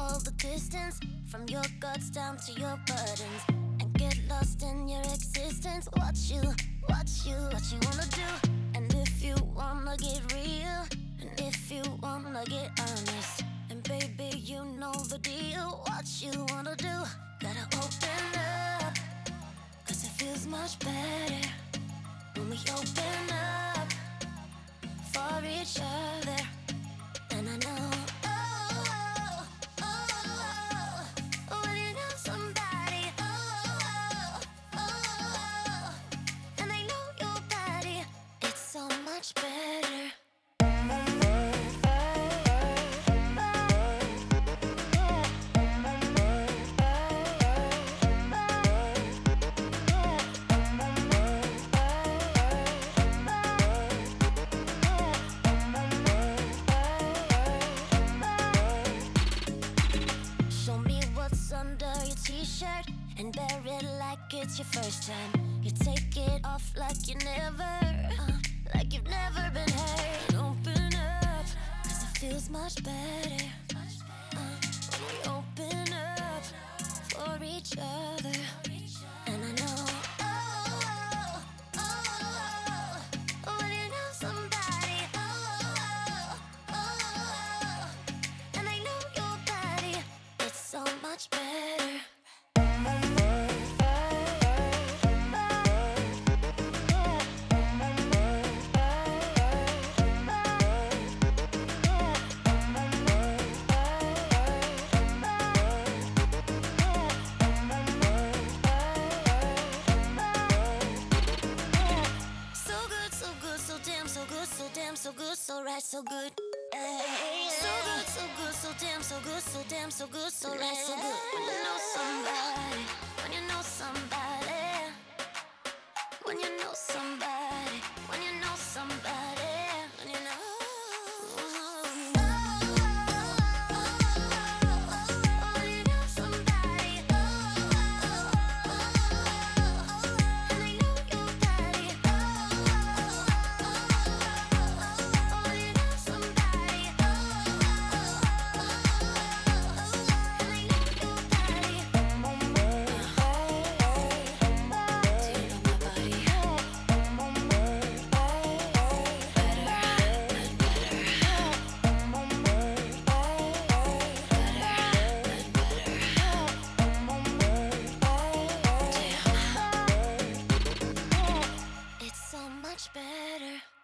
all the distance from your guts down to your buttons and get lost in your existence. What you wanna do? And if you wanna get real, and if you wanna get honest, and baby, you know the deal. What you wanna do? Gotta open up, 'cause it feels much better when we open up for each other. And I know, when you know somebody, and they know your body, it's so much better. Show me what's under your t-shirt and wear it like it's your first time. You take it off like you've never been hurt. Open up, 'cause it feels much better when we open up for each other. And I know, when you know somebody, and they know your body, it's so much better. So good, so damn, so good, so right, so good. So good, so good, so damn, so good, so damn, so good, so right, so good. When you know somebody, when you know somebody, when you know somebody, when you know somebody, when you know. So much better.